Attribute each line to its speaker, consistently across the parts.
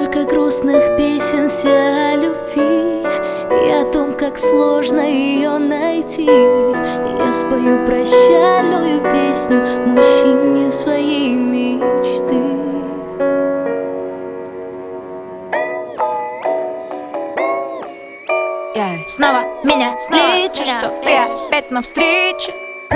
Speaker 1: Столько грустных песен, все о любви и о том, как сложно ее найти. Я спою прощальную песню мужчине своей мечты.
Speaker 2: Снова меня встретишь, что ты опять навстречу.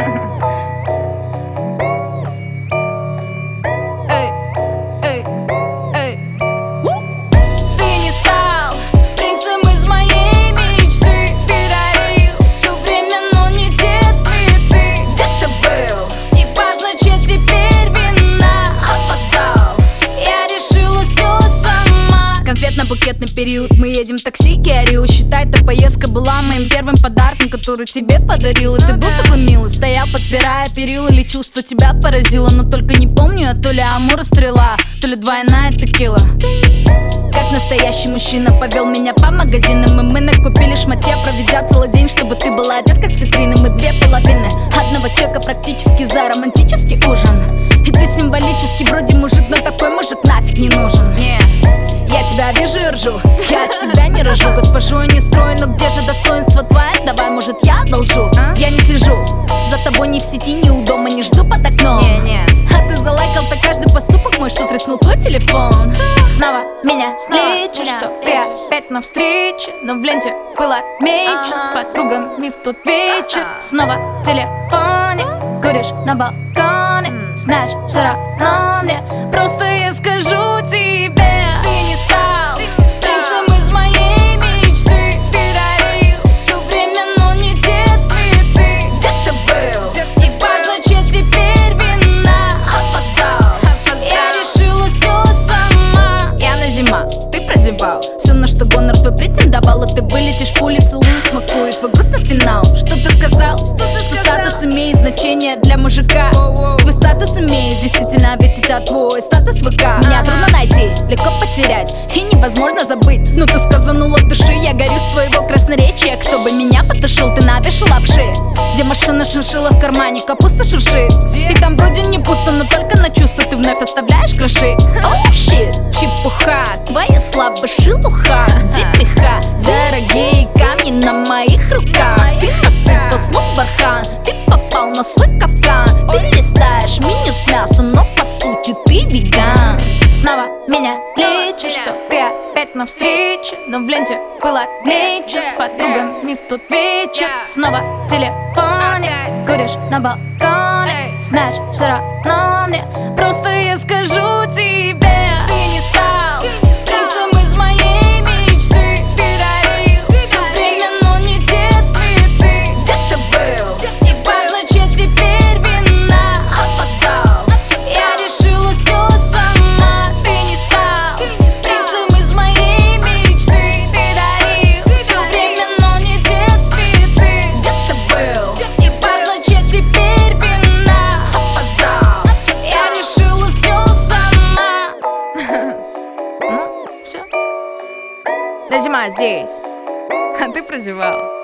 Speaker 2: Ты не стал принцем из моей мечты. Ты дарил все время, но не те цветы. Где ты был? Не важно, чья теперь вина. Опоздал, я решила все сама. Конфетно-букетный период, мы едем в такси, Kia Rio. Считай, эта поездка была моим первым подарком, который тебе подарил. И ты был такой милый, стоял, подпирая перила. Лечил, что тебя поразило, но только не помню, а то ли Амура стрела, то ли двойная текила. Как настоящий мужчина повел меня по магазинам, и мы накупили шматья, проведя целый день, чтобы ты была одет как с витрины. Мы две половины одного чека практически за романтический ужин. И ты символический вроде мужик, но такой мужик нафиг не нужен. Я тебя вижу и ржу, я от тебя не рожу. Госпожу я не строю, но где же достоинство твое? Давай, может, я одолжу. Я не слежу за тобой ни в сети, ни у дома, не жду под окном. А ты залайкал-то каждый поступок мой, что треснул твой телефон. Снова меня встретишь, что ты опять навстрече. Но в ленте было отмечено с подругами в тот вечер. Снова в телефоне, куришь на балконе. Знаешь, все равно мне, просто я скажу тебе. Ты не стал принцем из моей мечты. Ты дарил все время, но не те цветы. Где ты был? Не важно, чья теперь вина. Опоздал, я решила все сама. Яна зима, ты прозевал все, на что гонор твой претендовал. И ты вылетишь пули, целую, смакует твой грустный финал. Что ты сказал? Что статус имеет значение для мужика. Твой статус имеет, действительно, ведь это твой статус ВК. Меня трудно найти, легко потерять и невозможно забыть. Но ты сказанула от души, я горю с твоего красноречия. Кто бы меня потушил, ты навешал лапши. Где машина шиншилла в кармане, капуста шуршит. И там вроде не пусто, но только на чувство ты вновь оставляешь гроши. Оу, щит, чепуха, твоя слабая шелуха. Где пеха, дорогие камни на моих руках. Ты насыпал слов бархан, ты попал на свой капкан. Ты листаешь меню с мясом, но по сути ты веган. Снова меня встретишь, что ты опять навстрече. Но в ленте было отмечено с подругами в тот вечер. Снова в телефоне, куришь на балконе. Знаешь, все равно мне, просто я скажу тебе. Ты не стал принцем из моей мечты. Ты дарил все время, но не те цветы. Где ты был? Не важно, чья теперь вина. Опоздал, я решила все сама. Ты не стал принцем из моей мечты. Ты дарил все время, но не те цветы. Где ты был? Не важно, чья теперь вина. Опоздал, я решила все сама. Ну, все. Да зима здесь, а ты прозевал.